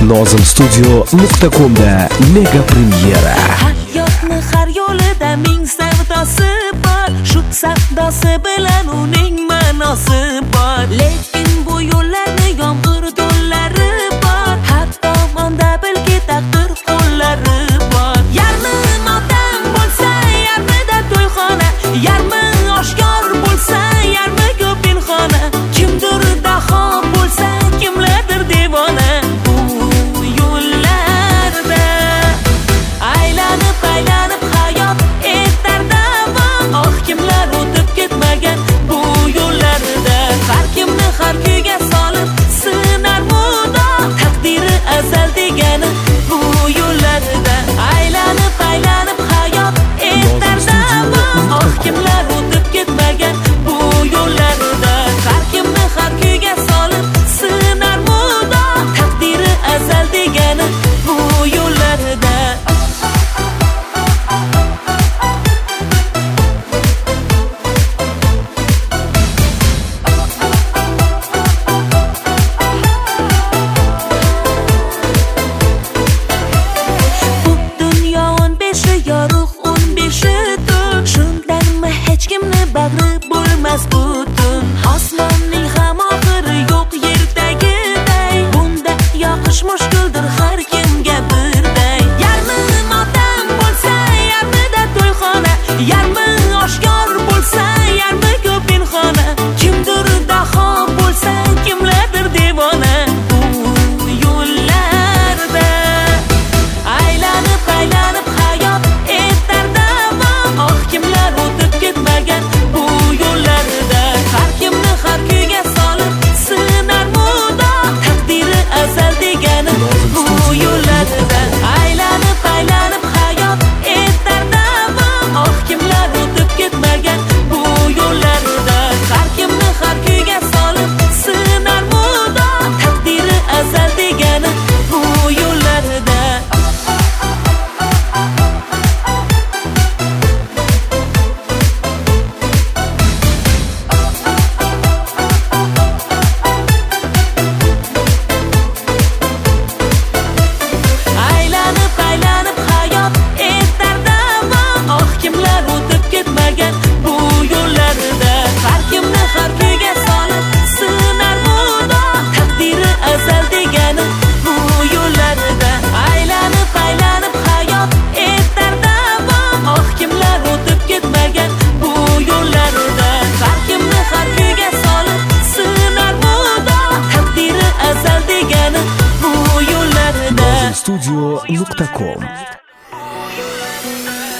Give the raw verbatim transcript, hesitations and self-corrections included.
Nozim Studio nuqta com'da mega premyera. Hayotni har yo'lida ming savdosi bor, shu savdosi bilan uning ma'nosi bor. Lekin bu yo'llarni yomg'ir do'llari bor, har tomonda bilki taqdir qo'llari bor. Yarmi motam bo'lsa, yarmida to'yxona, yarmi oshkor bo'lsa, yarmi ko'p pinhona. Kimdir daho bo'lsa, kimlardir devona. Studio nuqta com